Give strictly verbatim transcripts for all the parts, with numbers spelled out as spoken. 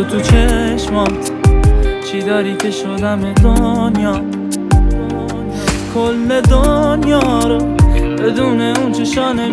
تو چشمات چی داری که شدم دنیا، کل دنیا رو بدون اون چشانه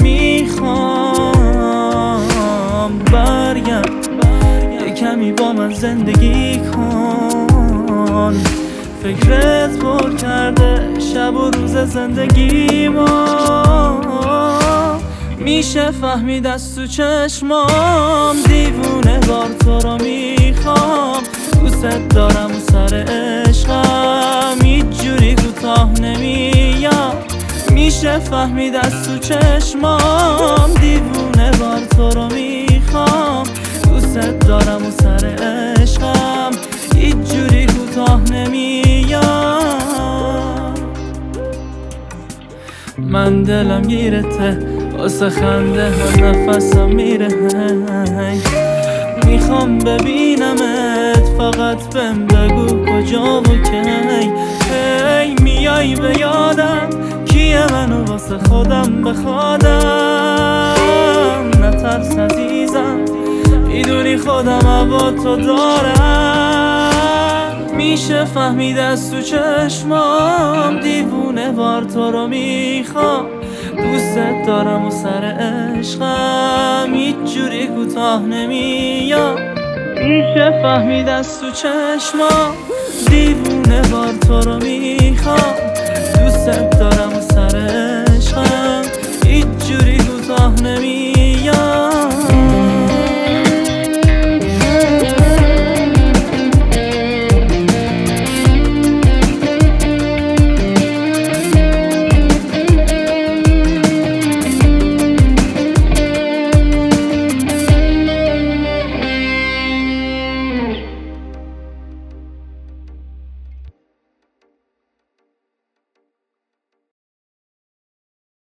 میخوام. برگرد یه کمی با من زندگی کن، فکرت پر کرده شب و روز زندگی ما. میشه فهمید از تو چشمام دیوونه وار تو رو میخوام. دوست دارم و سر عشقم هیچ جوری کوتاه نمیاد. میشه فهمید از تو چشمام دیوونه وار تو رو میخوام. دوست دارم و سر عشقم هیچ جوری کوتاه نمیاد. من دلم گیرته واسه خنده ها نفسم میره، میخوام ببینمت فقط بهم بگو کجا و کی. هی میای به یادم کیه منو واسه خودم بخوادم. نترس عزیزم میدونی خودم هوا تو دارم. میشه فهمید از تو چشمام دیوونه وار تو رو میخوام. دوست دارم و سر عشقم هیچ جوری کوتاه نمیاد. میشه فهمید از تو چشمام دیوونه وار تو رو میخوام. دوست دارم و سر